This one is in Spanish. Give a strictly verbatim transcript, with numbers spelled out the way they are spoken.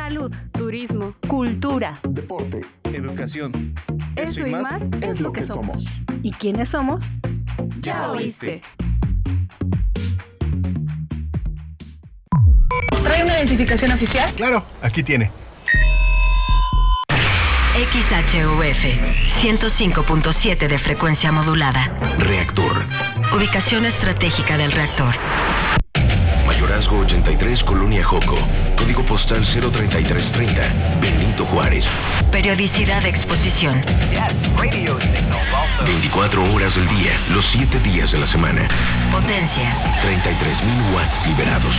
salud, turismo, cultura, deporte, educación. Eso, Eso y más, más es lo que somos. ¿Y quiénes somos? Ya oíste. ¿Trae una identificación oficial? Claro, aquí tiene. X H U F ciento cinco punto siete de frecuencia modulada. Reactor. Ubicación estratégica del reactor. Mayorazgo ochenta y tres, Colonia Joco. Código postal cero treinta y tres treinta, Benito Juárez. Periodicidad de exposición. veinticuatro horas del día, los siete días de la semana. Potencia. treinta y tres mil watts liberados.